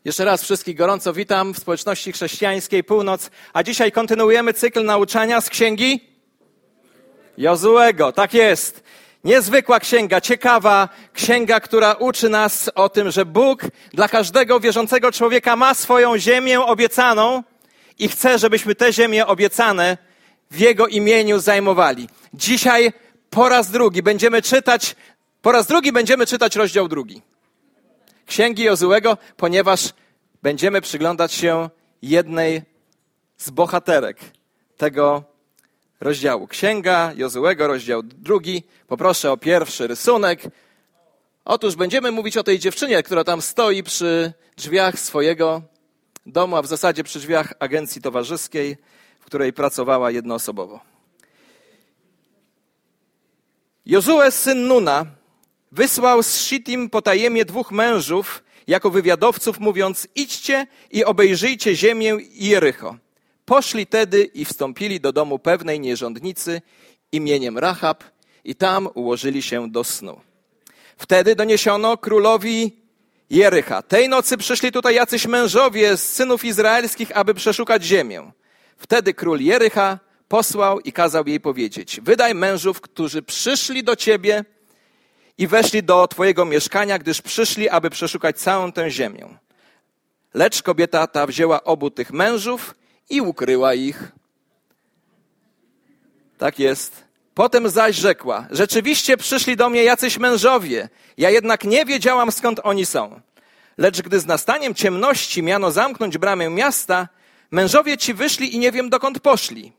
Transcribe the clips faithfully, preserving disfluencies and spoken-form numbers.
Jeszcze raz wszystkich gorąco witam w społeczności chrześcijańskiej Północ, a dzisiaj kontynuujemy cykl nauczania z księgi Jozuego. Tak jest. Niezwykła księga, ciekawa księga, która uczy nas o tym, że Bóg dla każdego wierzącego człowieka ma swoją ziemię obiecaną i chce, żebyśmy te ziemie obiecane w Jego imieniu zajmowali. Dzisiaj po raz drugi będziemy czytać, po raz drugi będziemy czytać rozdział drugi Księgi Jozuego, ponieważ będziemy przyglądać się jednej z bohaterek tego rozdziału. Księga Jozuego, rozdział drugi. Poproszę o pierwszy rysunek. Otóż będziemy mówić o tej dziewczynie, która tam stoi przy drzwiach swojego domu, a w zasadzie przy drzwiach agencji towarzyskiej, w której pracowała jednoosobowo. Jozue, syn Nuna, wysłał z Shittim potajemnie dwóch mężów jako wywiadowców, mówiąc: idźcie i obejrzyjcie ziemię i Jericho. Poszli tedy i wstąpili do domu pewnej nierządnicy imieniem Rahab i tam ułożyli się do snu. Wtedy doniesiono królowi Jericha: tej nocy przyszli tutaj jacyś mężowie z synów izraelskich, aby przeszukać ziemię. Wtedy król Jericha posłał i kazał jej powiedzieć: wydaj mężów, którzy przyszli do ciebie i weszli do twojego mieszkania, gdyż przyszli, aby przeszukać całą tę ziemię. Lecz kobieta ta wzięła obu tych mężów i ukryła ich. Tak jest. Potem zaś rzekła: rzeczywiście przyszli do mnie jacyś mężowie, ja jednak nie wiedziałam, skąd oni są. Lecz gdy z nastaniem ciemności miano zamknąć bramę miasta, mężowie ci wyszli i nie wiem, dokąd poszli.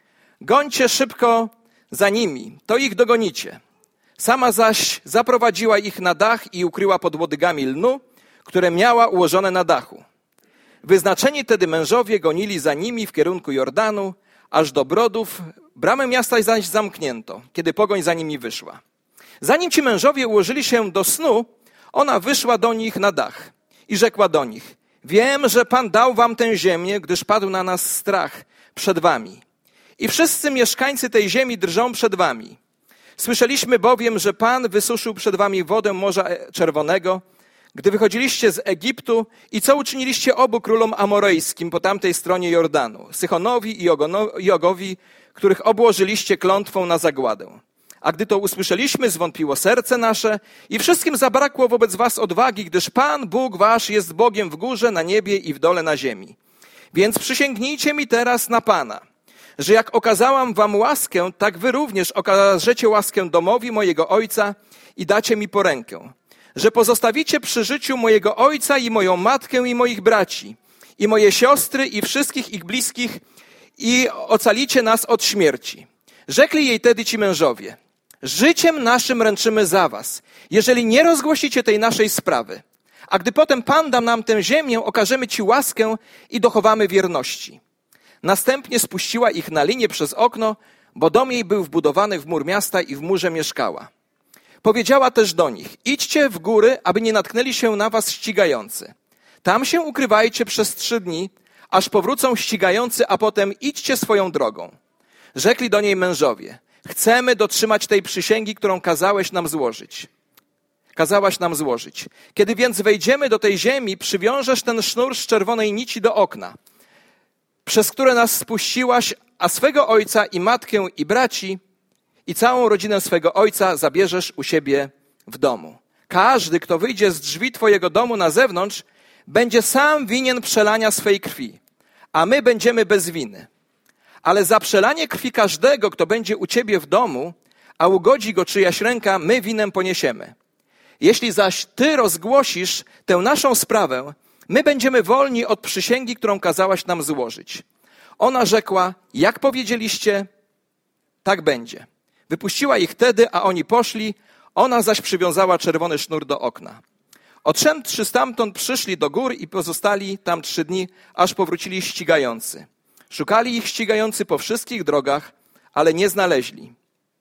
Gońcie szybko za nimi, to ich dogonicie. Sama zaś zaprowadziła ich na dach i ukryła pod łodygami lnu, które miała ułożone na dachu. Wyznaczeni tedy mężowie gonili za nimi w kierunku Jordanu, aż do brodów, bramę miasta zaś zamknięto, kiedy pogoń za nimi wyszła. Zanim ci mężowie ułożyli się do snu, ona wyszła do nich na dach i rzekła do nich: wiem, że Pan dał wam tę ziemię, gdyż padł na nas strach przed wami. I wszyscy mieszkańcy tej ziemi drżą przed wami. Słyszeliśmy bowiem, że Pan wysuszył przed wami wodę Morza Czerwonego, gdy wychodziliście z Egiptu, i co uczyniliście obu królom amorejskim po tamtej stronie Jordanu, Sychonowi i Ogowi, których obłożyliście klątwą na zagładę. A gdy to usłyszeliśmy, zwątpiło serce nasze i wszystkim zabrakło wobec was odwagi, gdyż Pan, Bóg wasz, jest Bogiem w górze, na niebie i w dole na ziemi. Więc przysięgnijcie mi teraz na Pana, że jak okazałam wam łaskę, tak wy również okażecie łaskę domowi mojego ojca i dacie mi po rękę. Że pozostawicie przy życiu mojego ojca i moją matkę i moich braci, i moje siostry i wszystkich ich bliskich i ocalicie nas od śmierci. Rzekli jej tedy ci mężowie: życiem naszym ręczymy za was, jeżeli nie rozgłosicie tej naszej sprawy. A gdy potem Pan da nam tę ziemię, okażemy ci łaskę i dochowamy wierności. Następnie spuściła ich na linię przez okno, bo dom jej był wbudowany w mur miasta i w murze mieszkała. Powiedziała też do nich: idźcie w góry, aby nie natknęli się na was ścigający. Tam się ukrywajcie przez trzy dni, aż powrócą ścigający, a potem idźcie swoją drogą. Rzekli do niej mężowie: chcemy dotrzymać tej przysięgi, którą kazałeś nam złożyć. Kazałaś nam złożyć. Kiedy więc wejdziemy do tej ziemi, przywiążesz ten sznur z czerwonej nici do okna, przez które nas spuściłaś, a swego ojca i matkę i braci i całą rodzinę swego ojca zabierzesz u siebie w domu. Każdy, kto wyjdzie z drzwi twojego domu na zewnątrz, będzie sam winien przelania swej krwi, a my będziemy bez winy. Ale za przelanie krwi każdego, kto będzie u ciebie w domu, a ugodzi go czyjaś ręka, my winę poniesiemy. Jeśli zaś ty rozgłosisz tę naszą sprawę, my będziemy wolni od przysięgi, którą kazałaś nam złożyć. Ona rzekła: jak powiedzieliście, tak będzie. Wypuściła ich tedy, a oni poszli, ona zaś przywiązała czerwony sznur do okna. Odszedłszy stamtąd, przyszli do gór i pozostali tam trzy dni, aż powrócili ścigający. Szukali ich ścigający po wszystkich drogach, ale nie znaleźli.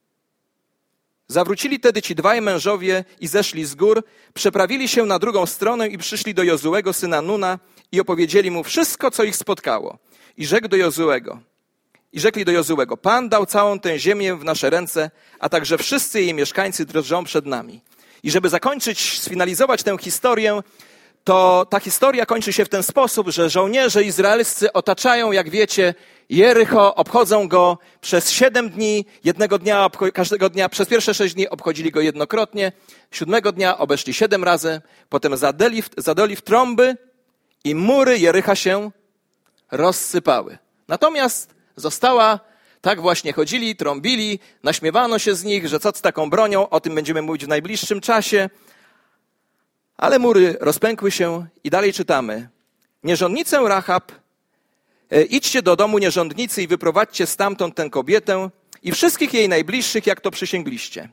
Zawrócili tedy ci dwaj mężowie i zeszli z gór, przeprawili się na drugą stronę i przyszli do Jozuego, syna Nuna, i opowiedzieli mu wszystko, co ich spotkało. I rzekł do Jozuego, I rzekli do Jozuego: Pan dał całą tę ziemię w nasze ręce, a także wszyscy jej mieszkańcy drżą przed nami. I żeby zakończyć, sfinalizować tę historię, to ta historia kończy się w ten sposób, że żołnierze izraelscy otaczają, jak wiecie, Jericho, obchodzą go przez siedem dni, jednego dnia, każdego dnia, przez pierwsze sześć dni obchodzili go jednokrotnie, siódmego dnia obeszli siedem razy, potem zadali, zadali w trąby i mury Jericha się rozsypały. Natomiast została, tak właśnie chodzili, trąbili, naśmiewano się z nich, że co z taką bronią, o tym będziemy mówić w najbliższym czasie, ale mury rozpękły się i dalej czytamy. Nierządnicę Rahab, e, idźcie do domu nierządnicy i wyprowadźcie stamtąd tę kobietę i wszystkich jej najbliższych, jak to przysięgliście.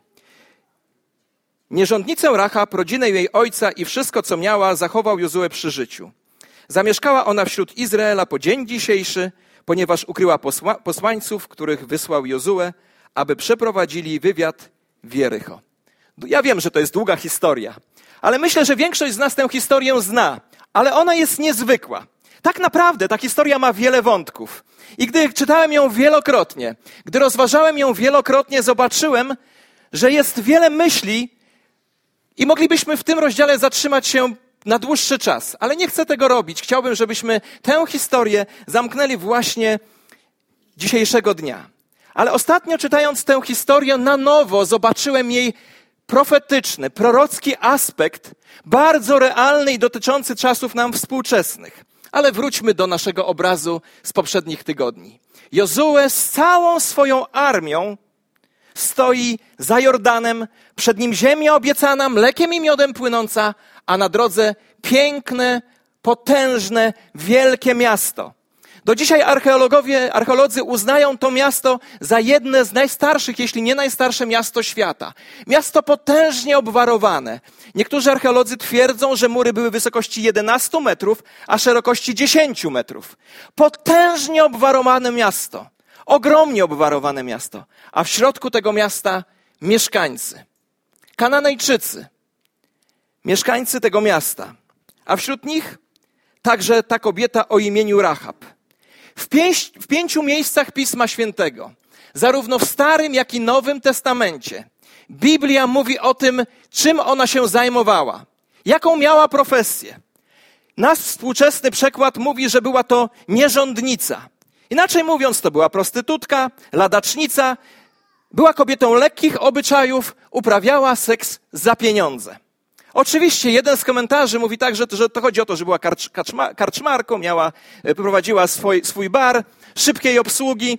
Nierządnicę Rahab, rodzinę jej ojca i wszystko, co miała, zachował Jozue przy życiu. Zamieszkała ona wśród Izraela po dzień dzisiejszy, ponieważ ukryła posła- posłańców, których wysłał Jozue, aby przeprowadzili wywiad w Jericho. Ja wiem, że to jest długa historia, ale myślę, że większość z nas tę historię zna, ale ona jest niezwykła. Tak naprawdę ta historia ma wiele wątków. I gdy czytałem ją wielokrotnie, gdy rozważałem ją wielokrotnie, zobaczyłem, że jest wiele myśli i moglibyśmy w tym rozdziale zatrzymać się na dłuższy czas, ale nie chcę tego robić. Chciałbym, żebyśmy tę historię zamknęli właśnie dzisiejszego dnia. Ale ostatnio czytając tę historię na nowo zobaczyłem jej profetyczny, prorocki aspekt, bardzo realny i dotyczący czasów nam współczesnych. Ale wróćmy do naszego obrazu z poprzednich tygodni. Jozue z całą swoją armią stoi za Jordanem, przed nim ziemia obiecana, mlekiem i miodem płynąca, a na drodze piękne, potężne, wielkie miasto. Do dzisiaj archeologowie, archeolodzy uznają to miasto za jedne z najstarszych, jeśli nie najstarsze miasto świata. Miasto potężnie obwarowane. Niektórzy archeolodzy twierdzą, że mury były wysokości jedenaście metrów, a szerokości dziesięć metrów. Potężnie obwarowane miasto. Ogromnie obwarowane miasto. A w środku tego miasta mieszkańcy. Kananejczycy. Mieszkańcy tego miasta. A wśród nich także ta kobieta o imieniu Rahab. W, pięć, w pięciu miejscach Pisma Świętego, zarówno w Starym, jak i Nowym Testamencie, Biblia mówi o tym, czym ona się zajmowała, jaką miała profesję. Nasz współczesny przekład mówi, że była to nierządnica. Inaczej mówiąc, to była prostytutka, ladacznica, była kobietą lekkich obyczajów, uprawiała seks za pieniądze. Oczywiście jeden z komentarzy mówi tak, że to, że to chodzi o to, że była karcz, karczma, karczmarką, miała, prowadziła swój, swój bar, szybkiej obsługi,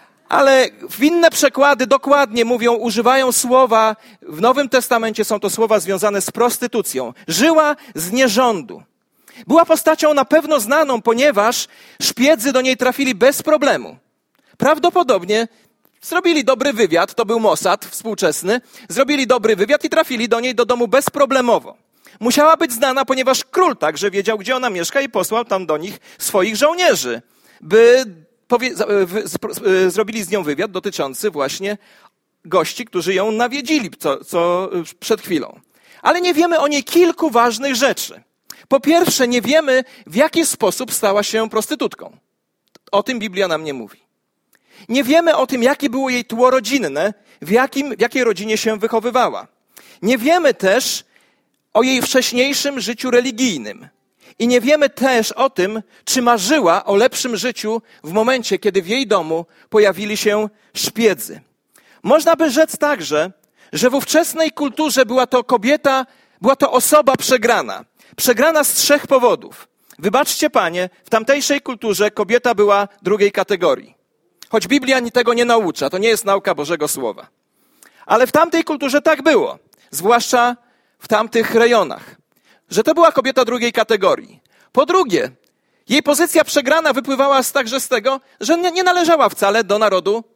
ale w inne przekłady dokładnie mówią, używają słowa, w Nowym Testamencie są to słowa związane z prostytucją. Żyła z nierządu. Była postacią na pewno znaną, ponieważ szpiedzy do niej trafili bez problemu. Prawdopodobnie zrobili dobry wywiad, to był Mossad współczesny, zrobili dobry wywiad i trafili do niej do domu bezproblemowo. Musiała być znana, ponieważ król także wiedział, gdzie ona mieszka i posłał tam do nich swoich żołnierzy, by powie- zrobili z nią wywiad dotyczący właśnie gości, którzy ją nawiedzili co, co przed chwilą. Ale nie wiemy o niej kilku ważnych rzeczy. Po pierwsze, nie wiemy, w jaki sposób stała się prostytutką. O tym Biblia nam nie mówi. Nie wiemy o tym, jakie było jej tło rodzinne, w, jakim, w jakiej rodzinie się wychowywała. Nie wiemy też o jej wcześniejszym życiu religijnym. I nie wiemy też o tym, czy marzyła o lepszym życiu w momencie, kiedy w jej domu pojawili się szpiedzy. Można by rzec także, że w ówczesnej kulturze była to kobieta, była to osoba przegrana. Przegrana z trzech powodów. Wybaczcie panie, w tamtejszej kulturze kobieta była drugiej kategorii. Choć Biblia tego nie naucza, to nie jest nauka Bożego Słowa. Ale w tamtej kulturze tak było, zwłaszcza w tamtych rejonach, że to była kobieta drugiej kategorii. Po drugie, jej pozycja przegrana wypływała z, także z tego, że nie, nie należała wcale do narodu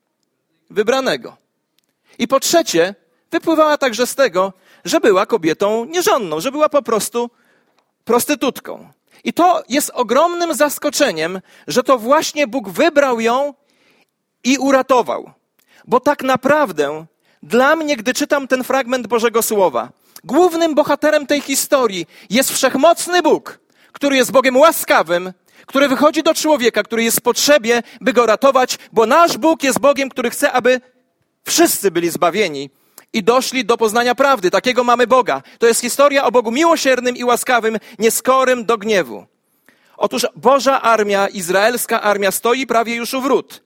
wybranego. I po trzecie, wypływała także z tego, że była kobietą nierządną, że była po prostu prostytutką. I to jest ogromnym zaskoczeniem, że to właśnie Bóg wybrał ją i uratował. Bo tak naprawdę dla mnie, gdy czytam ten fragment Bożego Słowa, głównym bohaterem tej historii jest wszechmocny Bóg, który jest Bogiem łaskawym, który wychodzi do człowieka, który jest w potrzebie, by go ratować, bo nasz Bóg jest Bogiem, który chce, aby wszyscy byli zbawieni i doszli do poznania prawdy. Takiego mamy Boga. To jest historia o Bogu miłosiernym i łaskawym, nieskorym do gniewu. Otóż Boża armia, izraelska armia stoi prawie już u wrót.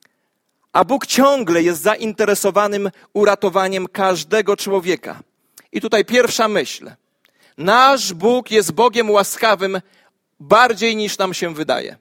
A Bóg ciągle jest zainteresowanym uratowaniem każdego człowieka. I tutaj pierwsza myśl. Nasz Bóg jest Bogiem łaskawym bardziej niż nam się wydaje.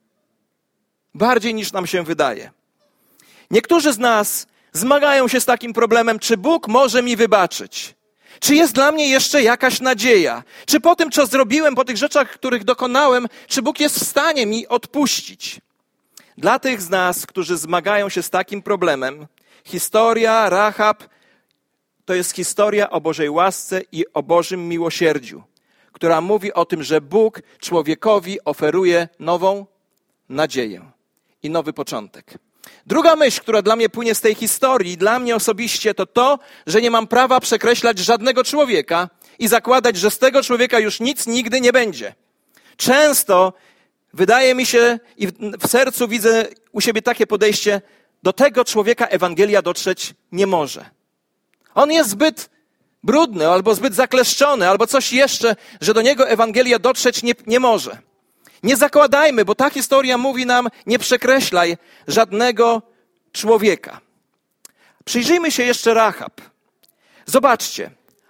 Bardziej niż nam się wydaje. Niektórzy z nas zmagają się z takim problemem, czy Bóg może mi wybaczyć? Czy jest dla mnie jeszcze jakaś nadzieja? Czy po tym, co zrobiłem, po tych rzeczach, których dokonałem, czy Bóg jest w stanie mi odpuścić? Dla tych z nas, którzy zmagają się z takim problemem, historia Rahab to jest historia o Bożej łasce i o Bożym miłosierdziu, która mówi o tym, że Bóg człowiekowi oferuje nową nadzieję i nowy początek. Druga myśl, która dla mnie płynie z tej historii, dla mnie osobiście, to to, że nie mam prawa przekreślać żadnego człowieka i zakładać, że z tego człowieka już nic nigdy nie będzie. Często wydaje mi się i w sercu widzę u siebie takie podejście, do tego człowieka Ewangelia dotrzeć nie może. On jest zbyt brudny, albo zbyt zakleszczony, albo coś jeszcze, że do niego Ewangelia dotrzeć nie, nie może. Nie zakładajmy, bo ta historia mówi nam, nie przekreślaj żadnego człowieka. Przyjrzyjmy się jeszcze Rahab. Zobaczcie,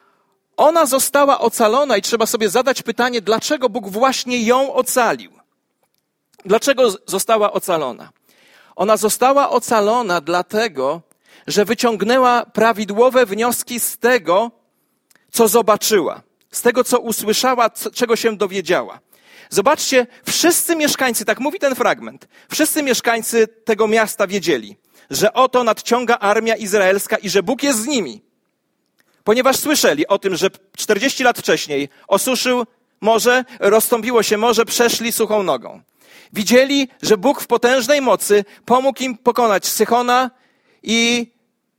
ona została ocalona i trzeba sobie zadać pytanie, dlaczego Bóg właśnie ją ocalił. Dlaczego została ocalona? Ona została ocalona dlatego, że wyciągnęła prawidłowe wnioski z tego, co zobaczyła, z tego, co usłyszała, co, czego się dowiedziała. Zobaczcie, wszyscy mieszkańcy, tak mówi ten fragment, wszyscy mieszkańcy tego miasta wiedzieli, że oto nadciąga armia izraelska i że Bóg jest z nimi. Ponieważ słyszeli o tym, że czterdzieści lat wcześniej osuszył morze, rozstąpiło się morze, przeszli suchą nogą. Widzieli, że Bóg w potężnej mocy pomógł im pokonać Sychona i...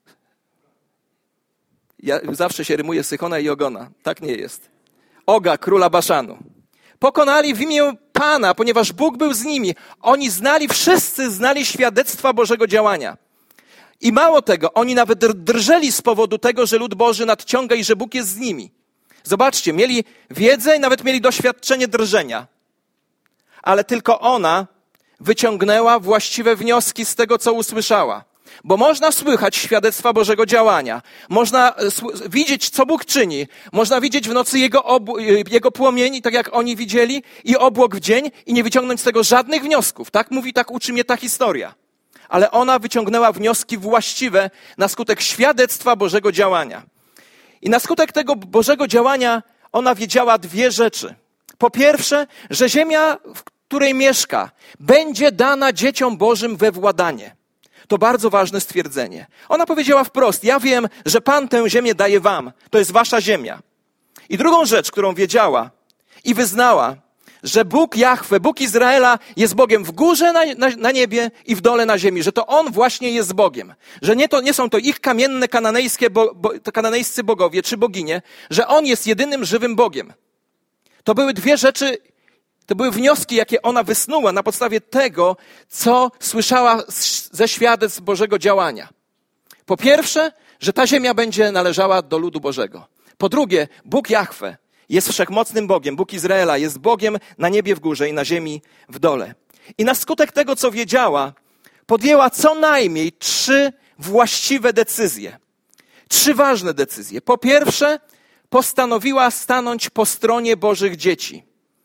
Ja zawsze się rymuje Sychona i Ogona. Tak nie jest. Oga, króla Baszanu. Pokonali w imię Pana, ponieważ Bóg był z nimi. Oni znali, wszyscy znali świadectwa Bożego działania. I mało tego, oni nawet drżeli z powodu tego, że lud Boży nadciąga i że Bóg jest z nimi. Zobaczcie, mieli wiedzę i nawet mieli doświadczenie drżenia. Ale tylko ona wyciągnęła właściwe wnioski z tego, co usłyszała. Bo można słychać świadectwa Bożego działania. Można widzieć, co Bóg czyni. Można widzieć w nocy Jego, obu, jego płomieni, tak jak oni widzieli, i obłok w dzień i nie wyciągnąć z tego żadnych wniosków. Tak mówi, tak uczy mnie ta historia. Ale ona wyciągnęła wnioski właściwe na skutek świadectwa Bożego działania. I na skutek tego Bożego działania ona wiedziała dwie rzeczy. Po pierwsze, że ziemia, w której mieszka, będzie dana dzieciom Bożym we władanie. To bardzo ważne stwierdzenie. Ona powiedziała wprost, ja wiem, że Pan tę ziemię daje wam. To jest wasza ziemia. I drugą rzecz, którą wiedziała i wyznała, że Bóg Jahwe, Bóg Izraela jest Bogiem w górze na, na, na niebie i w dole na ziemi. Że to On właśnie jest Bogiem. Że nie, to, nie są to ich kamienne kananejskie bo, bo, kananejscy bogowie czy boginie. Że On jest jedynym żywym Bogiem. To były dwie rzeczy, to były wnioski, jakie ona wysnuła na podstawie tego, co słyszała ze świadectw Bożego działania. Po pierwsze, że ta ziemia będzie należała do ludu Bożego. Po drugie, Bóg Jahwe jest wszechmocnym Bogiem. Bóg Izraela jest Bogiem na niebie w górze i na ziemi w dole. I na skutek tego, co wiedziała, podjęła co najmniej trzy właściwe decyzje. Trzy ważne decyzje. Po pierwsze, postanowiła stanąć po stronie Bożych dzieci.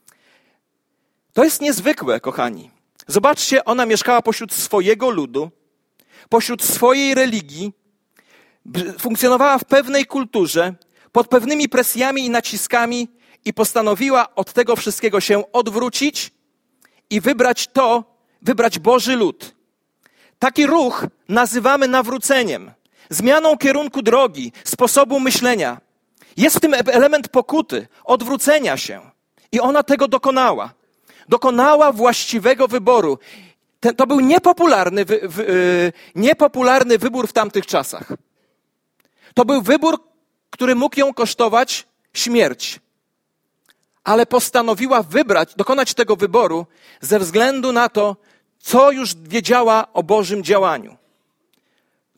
To jest niezwykłe, kochani. Zobaczcie, ona mieszkała pośród swojego ludu, pośród swojej religii, funkcjonowała w pewnej kulturze, pod pewnymi presjami i naciskami i postanowiła od tego wszystkiego się odwrócić i wybrać to, wybrać Boży lud. Taki ruch nazywamy nawróceniem, zmianą kierunku drogi, sposobu myślenia. Jest w tym element pokuty, odwrócenia się. I ona tego dokonała. Dokonała właściwego wyboru. Ten, to był niepopularny, wy, wy, yy, niepopularny wybór w tamtych czasach. To był wybór, który mógł ją kosztować śmierć. Ale postanowiła wybrać, dokonać tego wyboru ze względu na to, co już wiedziała o Bożym działaniu.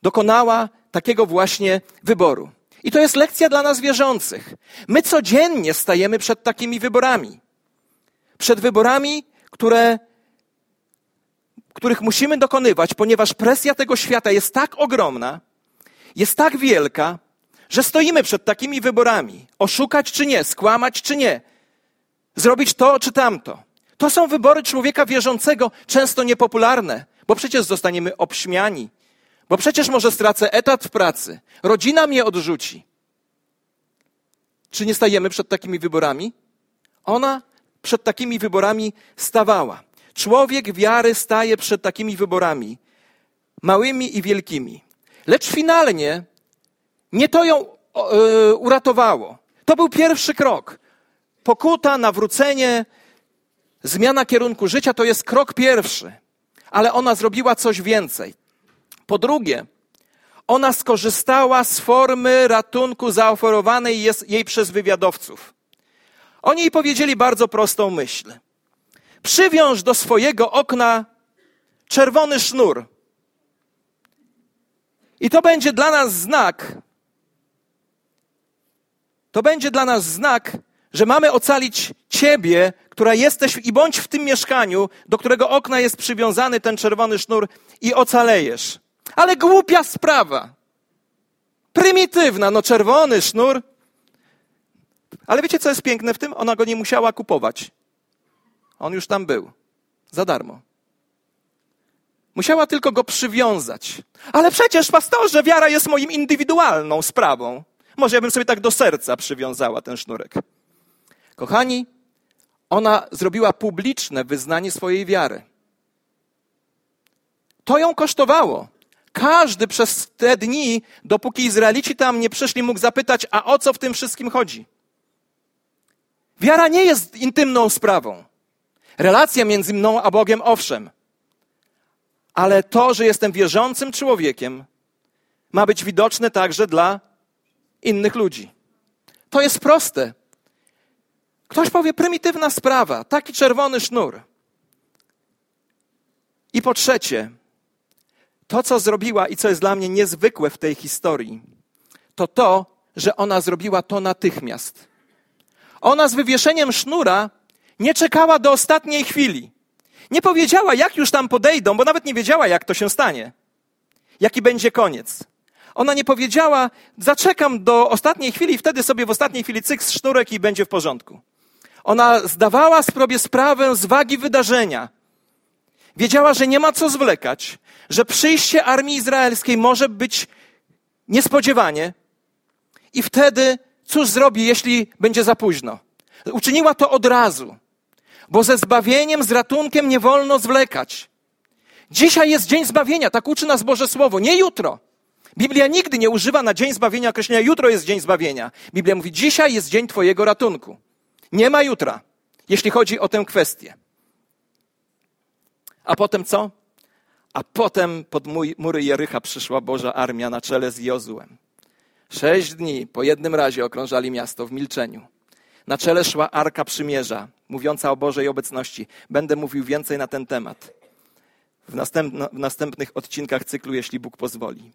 dokonała takiego właśnie wyboru. I to jest lekcja dla nas wierzących. My codziennie stajemy przed takimi wyborami. Przed wyborami, które, których musimy dokonywać, ponieważ presja tego świata jest tak ogromna, jest tak wielka, że stoimy przed takimi wyborami. Oszukać czy nie, skłamać czy nie, zrobić to czy tamto. To są wybory człowieka wierzącego, często niepopularne, bo przecież zostaniemy obśmiani, bo przecież może stracę etat w pracy, rodzina mnie odrzuci. Czy nie stajemy przed takimi wyborami? Ona przed takimi wyborami stawała. Człowiek wiary staje przed takimi wyborami, małymi i wielkimi. Lecz finalnie nie to ją yy, uratowało. To był pierwszy krok. Pokuta, nawrócenie, zmiana kierunku życia to jest krok pierwszy. Ale ona zrobiła coś więcej. Po drugie, ona skorzystała z formy ratunku zaoferowanej jej przez wywiadowców. Oni jej powiedzieli bardzo prostą myśl. Przywiąż do swojego okna czerwony sznur. I to będzie dla nas znak, to będzie dla nas znak, że mamy ocalić ciebie, która jesteś i bądź w tym mieszkaniu, do którego okna jest przywiązany ten czerwony sznur i ocalejesz. Ale głupia sprawa. Prymitywna, no czerwony sznur. Ale wiecie, co jest piękne w tym? Ona go nie musiała kupować. On już tam był. Za darmo. Musiała tylko go przywiązać. Ale przecież, pastorze, wiara jest moim indywidualną sprawą. Może ja bym sobie tak do serca przywiązała ten sznurek. Kochani, ona zrobiła publiczne wyznanie swojej wiary. To ją kosztowało. Każdy przez te dni, dopóki Izraelici tam nie przyszli, mógł zapytać, a o co w tym wszystkim chodzi? Wiara nie jest intymną sprawą. Relacja między mną a Bogiem, owszem. Ale to, że jestem wierzącym człowiekiem, ma być widoczne także dla innych ludzi. To jest proste. Ktoś powie, prymitywna sprawa, taki czerwony sznur. I po trzecie, to, co zrobiła i co jest dla mnie niezwykłe w tej historii, to to, że ona zrobiła to natychmiast. Ona z wywieszeniem sznura nie czekała do ostatniej chwili. Nie powiedziała, jak już tam podejdą, bo nawet nie wiedziała, jak to się stanie. Jaki będzie koniec. Ona nie powiedziała, zaczekam do ostatniej chwili i wtedy sobie w ostatniej chwili cyk z sznurek i będzie w porządku. Ona zdawała sobie sprawę z wagi wydarzenia. Wiedziała, że nie ma co zwlekać, że przyjście armii izraelskiej może być niespodziewanie i wtedy cóż zrobi, jeśli będzie za późno? Uczyniła to od razu, bo ze zbawieniem, z ratunkiem nie wolno zwlekać. Dzisiaj jest dzień zbawienia, tak uczy nas Boże Słowo, nie jutro. Biblia nigdy nie używa na dzień zbawienia określenia jutro jest dzień zbawienia. Biblia mówi, dzisiaj jest dzień twojego ratunku. Nie ma jutra, jeśli chodzi o tę kwestię. A potem co? A potem pod mury Jericha przyszła Boża armia na czele z Jozułem. Sześć dni po jednym razie okrążali miasto w milczeniu. Na czele szła Arka Przymierza, mówiąca o Bożej obecności. Będę mówił więcej na ten temat w, następno, w następnych odcinkach cyklu, jeśli Bóg pozwoli.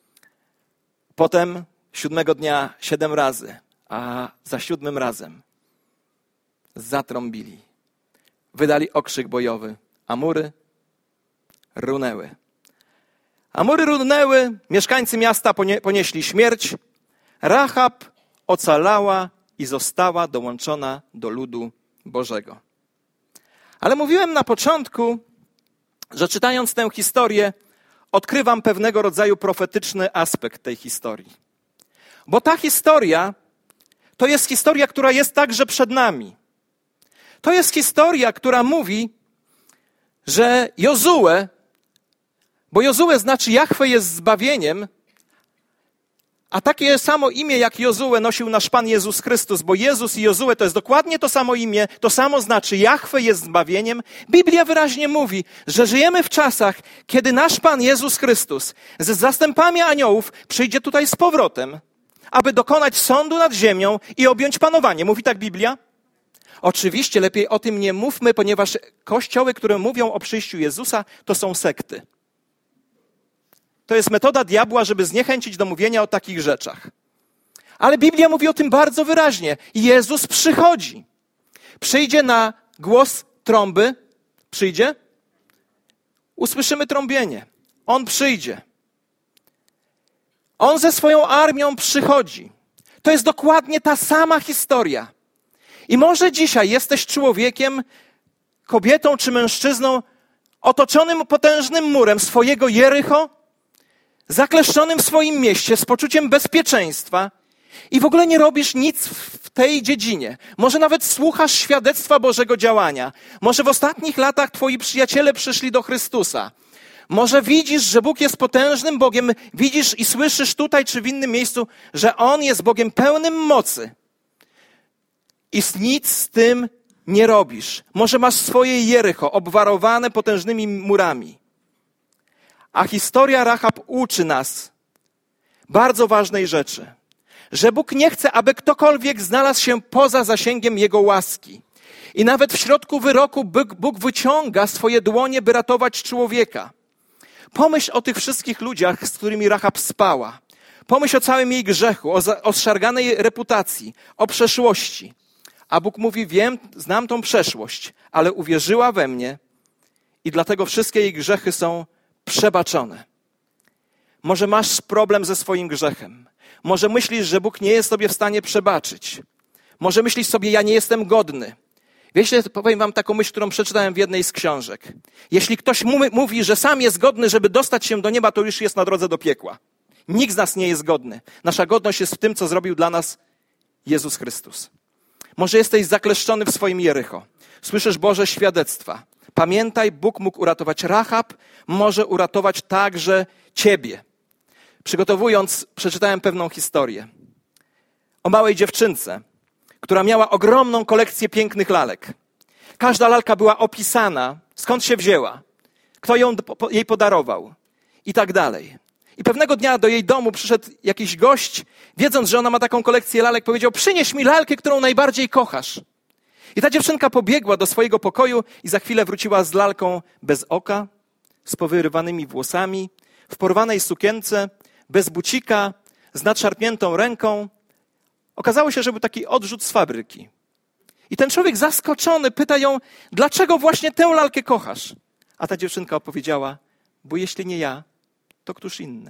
Potem siódmego dnia siedem razy, a za siódmym razem zatrąbili. Wydali okrzyk bojowy, a mury runęły. A mury runęły, mieszkańcy miasta ponieśli śmierć. Rahab ocalała i została dołączona do ludu Bożego. Ale mówiłem na początku, że czytając tę historię, odkrywam pewnego rodzaju profetyczny aspekt tej historii. Bo ta historia to jest historia, która jest także przed nami. To jest historia, która mówi, że Jozue, bo Jozue znaczy Jahwe jest zbawieniem, a takie samo imię jak Jozue nosił nasz Pan Jezus Chrystus, bo Jezus i Jozue to jest dokładnie to samo imię, to samo znaczy Jahwe jest zbawieniem. Biblia wyraźnie mówi, że żyjemy w czasach, kiedy nasz Pan Jezus Chrystus z zastępami aniołów przyjdzie tutaj z powrotem, aby dokonać sądu nad ziemią i objąć panowanie. Mówi tak Biblia? Oczywiście lepiej o tym nie mówmy, ponieważ kościoły, które mówią o przyjściu Jezusa, to są sekty. To jest metoda diabła, żeby zniechęcić do mówienia o takich rzeczach. Ale Biblia mówi o tym bardzo wyraźnie. Jezus przychodzi. Przyjdzie na głos trąby. Przyjdzie? Usłyszymy trąbienie. On przyjdzie. On ze swoją armią przychodzi. To jest dokładnie ta sama historia. I może dzisiaj jesteś człowiekiem, kobietą czy mężczyzną otoczonym potężnym murem swojego Jericho, zakleszczonym w swoim mieście z poczuciem bezpieczeństwa i w ogóle nie robisz nic w tej dziedzinie. Może nawet słuchasz świadectwa Bożego działania. Może w ostatnich latach twoi przyjaciele przyszli do Chrystusa. Może widzisz, że Bóg jest potężnym Bogiem, widzisz i słyszysz tutaj czy w innym miejscu, że On jest Bogiem pełnym mocy. I nic z tym nie robisz. Może masz swoje Jericho obwarowane potężnymi murami. A historia Rahab uczy nas bardzo ważnej rzeczy. Że Bóg nie chce, aby ktokolwiek znalazł się poza zasięgiem Jego łaski. I nawet w środku wyroku Bóg, Bóg wyciąga swoje dłonie, by ratować człowieka. Pomyśl o tych wszystkich ludziach, z którymi Rahab spała. Pomyśl o całym jej grzechu, o, za, o zszarganej reputacji, o przeszłości. A Bóg mówi, wiem, znam tą przeszłość, ale uwierzyła we mnie i dlatego wszystkie jej grzechy są przebaczone. Może masz problem ze swoim grzechem. Może myślisz, że Bóg nie jest sobie w stanie przebaczyć. Może myślisz sobie, ja nie jestem godny. Wiecie, powiem wam taką myśl, którą przeczytałem w jednej z książek. Jeśli ktoś mówi, że sam jest godny, żeby dostać się do nieba, to już jest na drodze do piekła. Nikt z nas nie jest godny. Nasza godność jest w tym, co zrobił dla nas Jezus Chrystus. Może jesteś zakleszczony w swoim Jericho. Słyszysz Boże świadectwa. Pamiętaj, Bóg mógł uratować Rahab, może uratować także ciebie. Przygotowując, przeczytałem pewną historię o małej dziewczynce, która miała ogromną kolekcję pięknych lalek. Każda lalka była opisana, skąd się wzięła, kto ją jej podarował i tak dalej. I pewnego dnia do jej domu przyszedł jakiś gość, wiedząc, że ona ma taką kolekcję lalek, powiedział, przynieś mi lalkę, którą najbardziej kochasz. I ta dziewczynka pobiegła do swojego pokoju i za chwilę wróciła z lalką bez oka, z powyrywanymi włosami, w porwanej sukience, bez bucika, z nadszarpniętą ręką. Okazało się, że był taki odrzut z fabryki. I ten człowiek zaskoczony pyta ją, dlaczego właśnie tę lalkę kochasz? A ta dziewczynka opowiedziała, bo jeśli nie ja, to któż inny?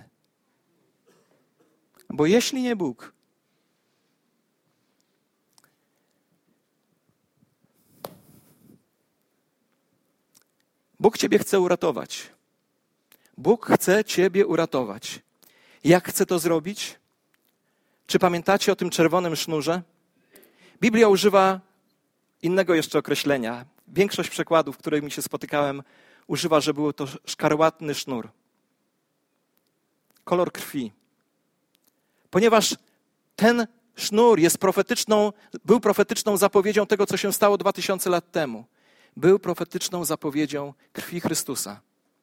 Bo jeśli nie Bóg, Bóg ciebie chce uratować. Bóg chce ciebie uratować. Jak chce to zrobić? Czy pamiętacie o tym czerwonym sznurze? Biblia używa innego jeszcze określenia. Większość przekładów, którymi się spotykałem, używa, że był to szkarłatny sznur. Kolor krwi. Ponieważ ten sznur jest profetyczną, był profetyczną zapowiedzią tego, co się stało dwa tysiące lat temu. Był profetyczną zapowiedzią krwi Chrystusa.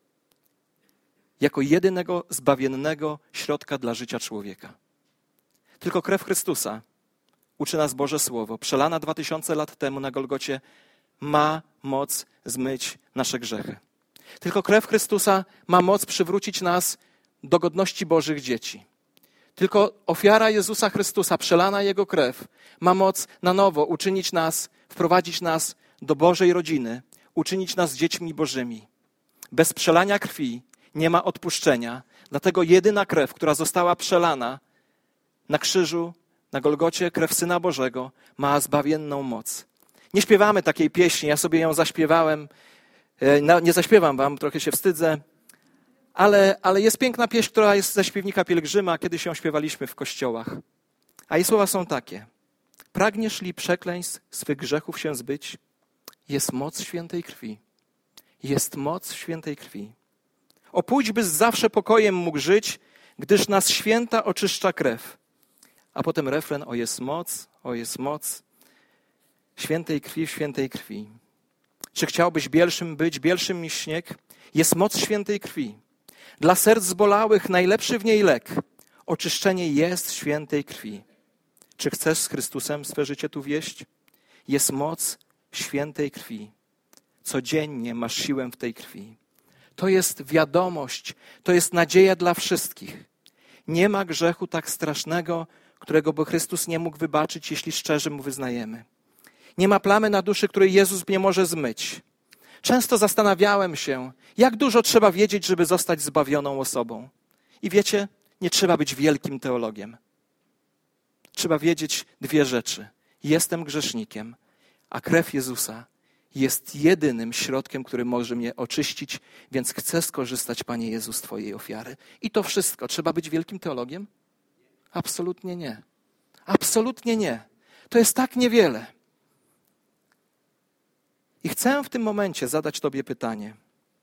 Jako jedynego zbawiennego środka dla życia człowieka. Tylko krew Chrystusa, uczy nas Boże Słowo, przelana dwa tysiące lat temu na Golgocie, ma moc zmyć nasze grzechy. Tylko krew Chrystusa ma moc przywrócić nas do godności Bożych dzieci. Tylko ofiara Jezusa Chrystusa, przelana Jego krew, ma moc na nowo uczynić nas, wprowadzić nas do Bożej rodziny, uczynić nas dziećmi Bożymi. Bez przelania krwi nie ma odpuszczenia, dlatego jedyna krew, która została przelana na krzyżu, na Golgocie, krew Syna Bożego, ma zbawienną moc. Nie śpiewamy takiej pieśni, ja sobie ją zaśpiewałem, nie zaśpiewam wam, trochę się wstydzę, ale, ale jest piękna pieśń, która jest ze śpiewnika Pielgrzyma, kiedyś ją śpiewaliśmy w kościołach. A jej słowa są takie. Pragniesz li przekleństw swych grzechów się zbyć? Jest moc świętej krwi. Jest moc świętej krwi. O pójdź, byś zawsze pokojem mógł żyć, gdyż nas święta oczyszcza krew. A potem refren, o jest moc, o jest moc, świętej krwi w świętej krwi. Czy chciałbyś bielszym być, bielszym niż śnieg? Jest moc świętej krwi. Dla serc zbolałych najlepszy w niej lek. Oczyszczenie jest w świętej krwi. Czy chcesz z Chrystusem swe życie tu wieść? Jest moc świętej krwi. Codziennie masz siłę w tej krwi. To jest wiadomość, to jest nadzieja dla wszystkich. Nie ma grzechu tak strasznego, którego by Chrystus nie mógł wybaczyć, jeśli szczerze mu wyznajemy. Nie ma plamy na duszy, której Jezus nie może zmyć. Często zastanawiałem się, jak dużo trzeba wiedzieć, żeby zostać zbawioną osobą. I wiecie, nie trzeba być wielkim teologiem. Trzeba wiedzieć dwie rzeczy. Jestem grzesznikiem, a krew Jezusa jest jedynym środkiem, który może mnie oczyścić, więc chcę skorzystać, Panie Jezu, z Twojej ofiary. I to wszystko. Trzeba być wielkim teologiem? Absolutnie nie. Absolutnie nie. To jest tak niewiele. I chcę w tym momencie zadać Tobie pytanie.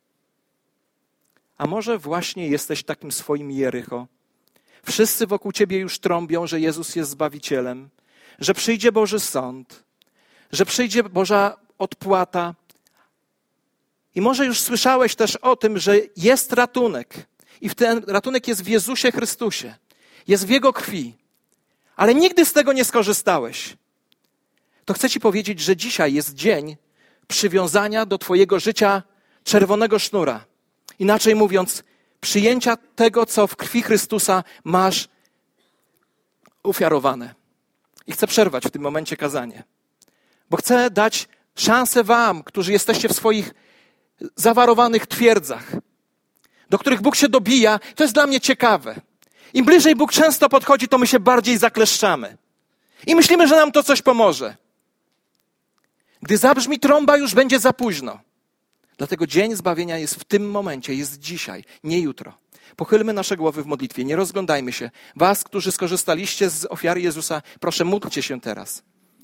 A może właśnie jesteś takim swoim Jericho? Wszyscy wokół Ciebie już trąbią, że Jezus jest Zbawicielem, że przyjdzie Boży sąd, że przyjdzie Boża odpłata. I może już słyszałeś też o tym, że jest ratunek. I ten ratunek jest w Jezusie Chrystusie. Jest w Jego krwi. Ale nigdy z tego nie skorzystałeś. To chcę Ci powiedzieć, że dzisiaj jest dzień przywiązania do Twojego życia czerwonego sznura. Inaczej mówiąc, przyjęcia tego, co w krwi Chrystusa masz ofiarowane. I chcę przerwać w tym momencie kazanie. Bo chcę dać szansę wam, którzy jesteście w swoich zawarowanych twierdzach, do których Bóg się dobija. To jest dla mnie ciekawe. Im bliżej Bóg często podchodzi, to my się bardziej zakleszczamy. I myślimy, że nam to coś pomoże. Gdy zabrzmi trąba, już będzie za późno. Dlatego dzień zbawienia jest w tym momencie, jest dzisiaj, nie jutro. Pochylmy nasze głowy w modlitwie, nie rozglądajmy się. Was, którzy skorzystaliście z ofiary Jezusa, proszę, módlcie się teraz.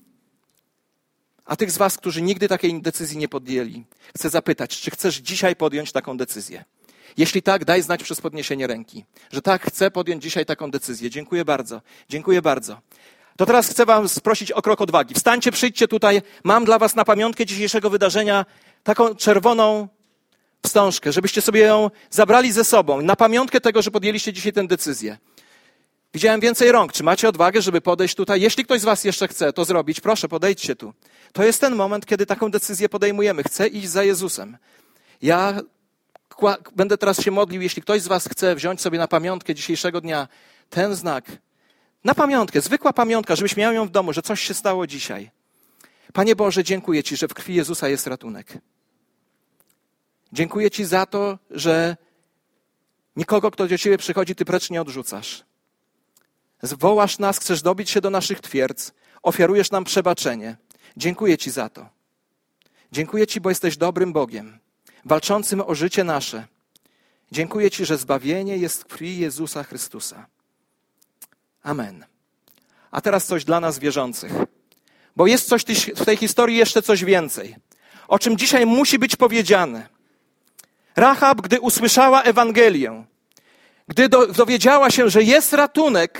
A tych z was, którzy nigdy takiej decyzji nie podjęli, chcę zapytać, czy chcesz dzisiaj podjąć taką decyzję? Jeśli tak, daj znać przez podniesienie ręki, że tak, chcę podjąć dzisiaj taką decyzję. Dziękuję bardzo, dziękuję bardzo. To teraz chcę wam sprosić o krok odwagi. Wstańcie, przyjdźcie tutaj. Mam dla was na pamiątkę dzisiejszego wydarzenia taką czerwoną wstążkę, żebyście sobie ją zabrali ze sobą. Na pamiątkę tego, że podjęliście dzisiaj tę decyzję. Widziałem więcej rąk. Czy macie odwagę, żeby podejść tutaj? Jeśli ktoś z was jeszcze chce to zrobić, proszę, podejdźcie tu. To jest ten moment, kiedy taką decyzję podejmujemy. Chcę iść za Jezusem. Ja będę teraz się modlił, jeśli ktoś z was chce wziąć sobie na pamiątkę dzisiejszego dnia ten znak. Na pamiątkę, zwykła pamiątka, żebyś miał ją w domu, że coś się stało dzisiaj. Panie Boże, dziękuję Ci, że w krwi Jezusa jest ratunek. Dziękuję Ci za to, że nikogo, kto do Ciebie przychodzi, Ty precz nie odrzucasz. Zwołasz nas, chcesz dobić się do naszych twierdz, ofiarujesz nam przebaczenie. Dziękuję Ci za to. Dziękuję Ci, bo jesteś dobrym Bogiem, walczącym o życie nasze. Dziękuję Ci, że zbawienie jest w krwi Jezusa Chrystusa. Amen. A teraz coś dla nas wierzących. Bo jest coś w tej historii jeszcze coś więcej, o czym dzisiaj musi być powiedziane. Rahab, gdy usłyszała Ewangelię, gdy dowiedziała się, że jest ratunek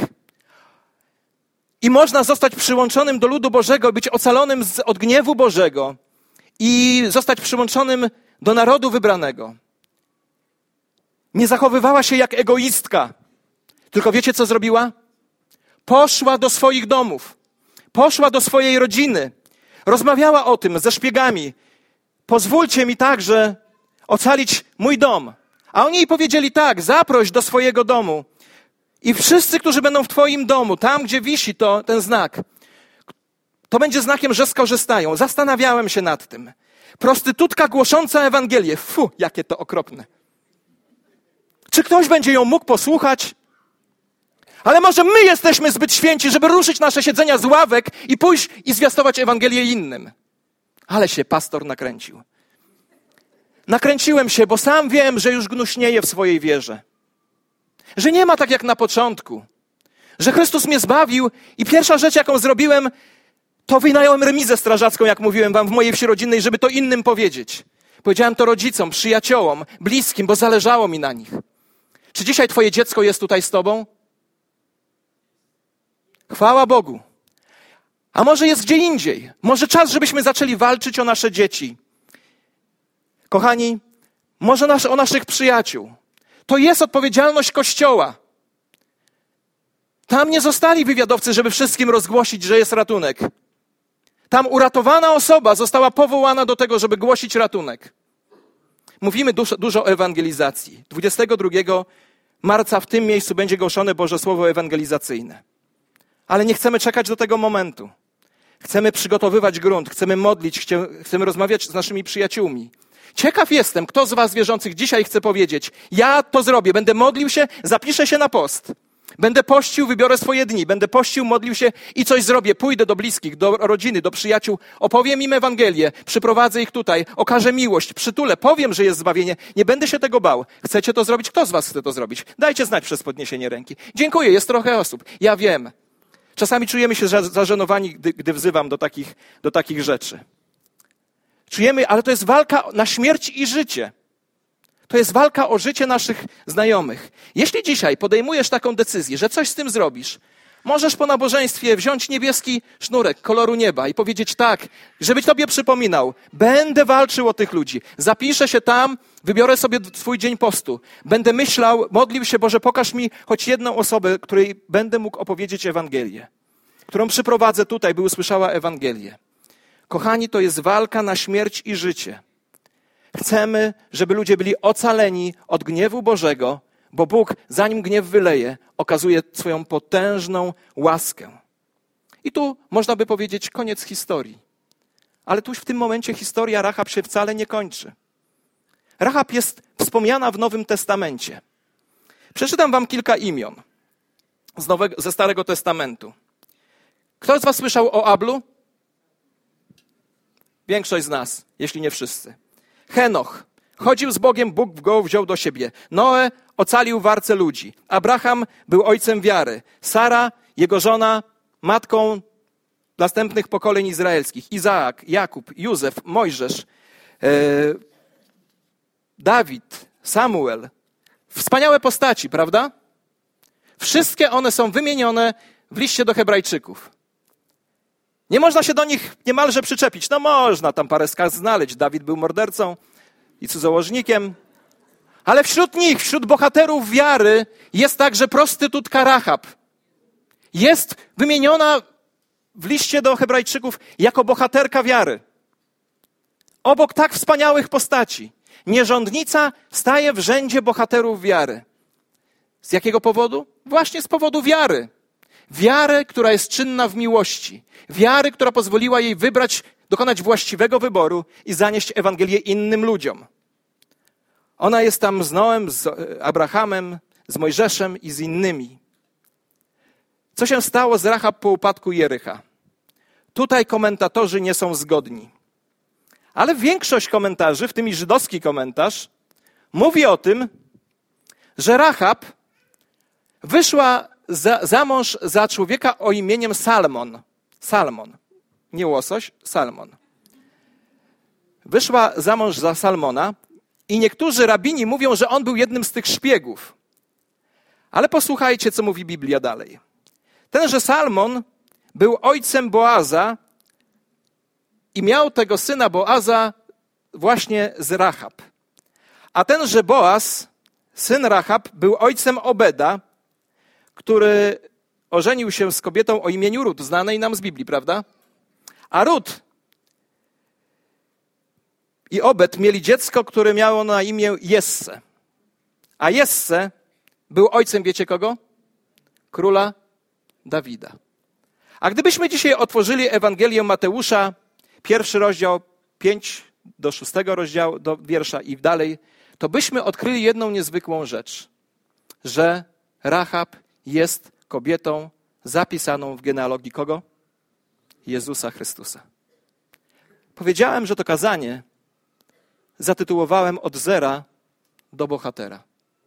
i można zostać przyłączonym do ludu Bożego, być ocalonym z, od gniewu Bożego i zostać przyłączonym do narodu wybranego, nie zachowywała się jak egoistka, tylko wiecie, co zrobiła? Poszła do swoich domów, poszła do swojej rodziny, rozmawiała o tym ze szpiegami. Pozwólcie mi także ocalić mój dom. A oni jej powiedzieli tak, zaproś do swojego domu. I wszyscy, którzy będą w twoim domu, tam gdzie wisi to, ten znak, to będzie znakiem, że skorzystają. Zastanawiałem się nad tym. Prostytutka głosząca Ewangelię. Fu, jakie to okropne. Czy ktoś będzie ją mógł posłuchać? Ale może my jesteśmy zbyt święci, żeby ruszyć nasze siedzenia z ławek i pójść i zwiastować Ewangelię innym. Ale się pastor nakręcił. Nakręciłem się, bo sam wiem, że już gnuśnieję w swojej wierze. Że nie ma tak jak na początku. Że Chrystus mnie zbawił i pierwsza rzecz, jaką zrobiłem, to wynająłem remizę strażacką, jak mówiłem wam, w mojej wsi rodzinnej, żeby to innym powiedzieć. Powiedziałem to rodzicom, przyjaciołom, bliskim, bo zależało mi na nich. Czy dzisiaj twoje dziecko jest tutaj z tobą? Chwała Bogu. A może jest gdzie indziej? Może czas, żebyśmy zaczęli walczyć o nasze dzieci. Kochani, może nasz, o naszych przyjaciół. To jest odpowiedzialność Kościoła. Tam nie zostali wywiadowcy, żeby wszystkim rozgłosić, że jest ratunek. Tam uratowana osoba została powołana do tego, żeby głosić ratunek. Mówimy dużo, dużo o ewangelizacji. dwudziestego drugiego marca w tym miejscu będzie głoszone Boże Słowo ewangelizacyjne. Ale nie chcemy czekać do tego momentu. Chcemy przygotowywać grunt, chcemy modlić, chcemy rozmawiać z naszymi przyjaciółmi. Ciekaw jestem, kto z was wierzących dzisiaj chce powiedzieć, ja to zrobię, będę modlił się, zapiszę się na post. Będę pościł, wybiorę swoje dni, będę pościł, modlił się i coś zrobię. Pójdę do bliskich, do rodziny, do przyjaciół, opowiem im Ewangelię, przyprowadzę ich tutaj, okażę miłość, przytulę, powiem, że jest zbawienie. Nie będę się tego bał. Chcecie to zrobić? Kto z was chce to zrobić? Dajcie znać przez podniesienie ręki. Dziękuję, jest trochę osób. Ja wiem. Czasami czujemy się zażenowani, gdy, gdy wzywam do takich, do takich rzeczy. Czujemy, ale to jest walka na śmierć i życie. To jest walka o życie naszych znajomych. Jeśli dzisiaj podejmujesz taką decyzję, że coś z tym zrobisz, możesz po nabożeństwie wziąć niebieski sznurek koloru nieba i powiedzieć tak, żeby Tobie przypominał, będę walczył o tych ludzi, zapiszę się tam, wybiorę sobie swój dzień postu, będę myślał, modlił się, Boże, pokaż mi choć jedną osobę, której będę mógł opowiedzieć Ewangelię, którą przyprowadzę tutaj, by usłyszała Ewangelię. Kochani, to jest walka na śmierć i życie. Chcemy, żeby ludzie byli ocaleni od gniewu Bożego, bo Bóg, zanim gniew wyleje, okazuje swoją potężną łaskę. I tu można by powiedzieć koniec historii. Ale tu w tym momencie historia Rahab się wcale nie kończy. Rahab jest wspomniana w Nowym Testamencie. Przeczytam wam kilka imion z Nowego, ze Starego Testamentu. Kto z was słyszał o Ablu? Większość z nas, jeśli nie wszyscy. Henoch. Chodził z Bogiem, Bóg go wziął do siebie. Noe ocalił w arce ludzi. Abraham był ojcem wiary. Sara, jego żona, matką następnych pokoleń izraelskich. Izaak, Jakub, Józef, Mojżesz, e, Dawid, Samuel. Wspaniałe postaci, prawda? Wszystkie one są wymienione w liście do Hebrajczyków. Nie można się do nich niemalże przyczepić. No można tam parę skaz znaleźć. Dawid był mordercą i cudzołożnikiem. Ale wśród nich, wśród bohaterów wiary jest także prostytutka Rahab. Jest wymieniona w liście do Hebrajczyków jako bohaterka wiary. Obok tak wspaniałych postaci. Nierządnica staje w rzędzie bohaterów wiary. Z jakiego powodu? Właśnie z powodu wiary. Wiary, która jest czynna w miłości. Wiary, która pozwoliła jej wybrać, dokonać właściwego wyboru i zanieść Ewangelię innym ludziom. Ona jest tam z Noem, z Abrahamem, z Mojżeszem i z innymi. Co się stało z Rahab po upadku Jericha? Tutaj komentatorzy nie są zgodni. Ale większość komentarzy, w tym i żydowski komentarz, mówi o tym, że Rahab wyszła za, za mąż za człowieka o imieniem Salmon. Salmon. Nie łosoś, Salmon. Wyszła za mąż za Salmona i niektórzy rabini mówią, że on był jednym z tych szpiegów. Ale posłuchajcie, co mówi Biblia dalej. Tenże Salmon był ojcem Boaza i miał tego syna Boaza właśnie z Rahab. A tenże Boaz, syn Rahab, był ojcem Obeda, który ożenił się z kobietą o imieniu Rut, znanej nam z Biblii, prawda? A Rut i Obed mieli dziecko, które miało na imię Jesse. A Jesse był ojcem, wiecie kogo? Króla Dawida. A gdybyśmy dzisiaj otworzyli Ewangelię Mateusza, pierwszy rozdział, pięć do szóstego rozdziału, do wiersza i dalej, to byśmy odkryli jedną niezwykłą rzecz, że Rahab jest kobietą zapisaną w genealogii kogo? Jezusa Chrystusa. Powiedziałem, że to kazanie zatytułowałem od zera do bohatera.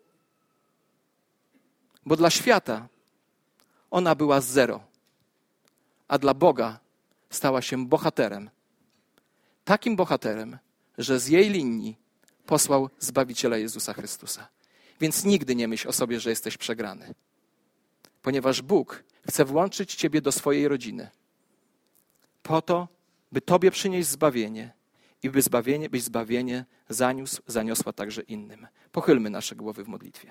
Bo dla świata ona była zero, a dla Boga stała się bohaterem. Takim bohaterem, że z jej linii posłał Zbawiciela Jezusa Chrystusa. Więc nigdy nie myśl o sobie, że jesteś przegrany. Ponieważ Bóg chce włączyć ciebie do swojej rodziny. Po to, by tobie przynieść zbawienie i by zbawienie, byś zbawienie zaniósł, zaniosła także innym. Pochylmy nasze głowy w modlitwie.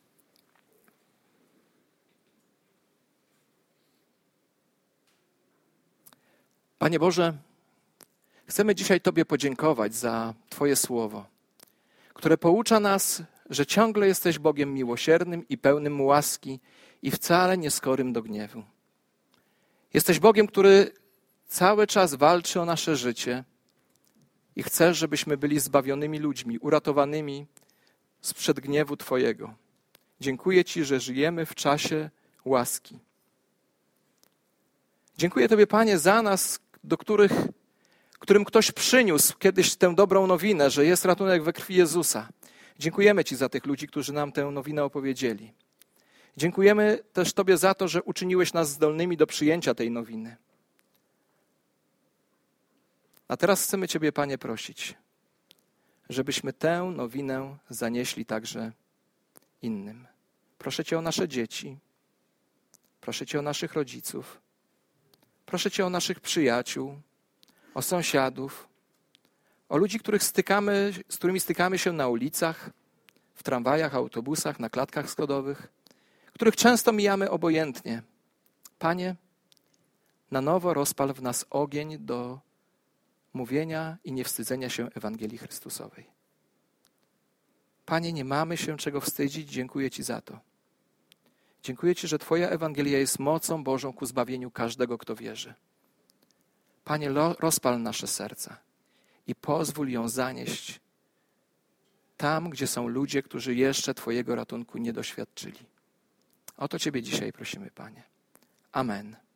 Panie Boże, chcemy dzisiaj Tobie podziękować za Twoje słowo, które poucza nas, że ciągle jesteś Bogiem miłosiernym i pełnym łaski i wcale nie skorym do gniewu. Jesteś Bogiem, który cały czas walczy o nasze życie i chcesz, żebyśmy byli zbawionymi ludźmi, uratowanymi sprzed gniewu Twojego. Dziękuję Ci, że żyjemy w czasie łaski. Dziękuję Tobie, Panie, za nas, do których, którym ktoś przyniósł kiedyś tę dobrą nowinę, że jest ratunek we krwi Jezusa. Dziękujemy Ci za tych ludzi, którzy nam tę nowinę opowiedzieli. Dziękujemy też Tobie za to, że uczyniłeś nas zdolnymi do przyjęcia tej nowiny. A teraz chcemy Ciebie, Panie, prosić, żebyśmy tę nowinę zanieśli także innym. Proszę Cię o nasze dzieci, proszę Cię o naszych rodziców, proszę Cię o naszych przyjaciół, o sąsiadów, o ludzi, których stykamy, z którymi stykamy się na ulicach, w tramwajach, autobusach, na klatkach schodowych, których często mijamy obojętnie. Panie, na nowo rozpal w nas ogień do mówienia i niewstydzenia się Ewangelii Chrystusowej. Panie, nie mamy się czego wstydzić, dziękuję Ci za to. Dziękuję Ci, że Twoja Ewangelia jest mocą Bożą ku zbawieniu każdego, kto wierzy. Panie, rozpal nasze serca i pozwól ją zanieść tam, gdzie są ludzie, którzy jeszcze Twojego ratunku nie doświadczyli. O to Ciebie dzisiaj prosimy, Panie. Amen.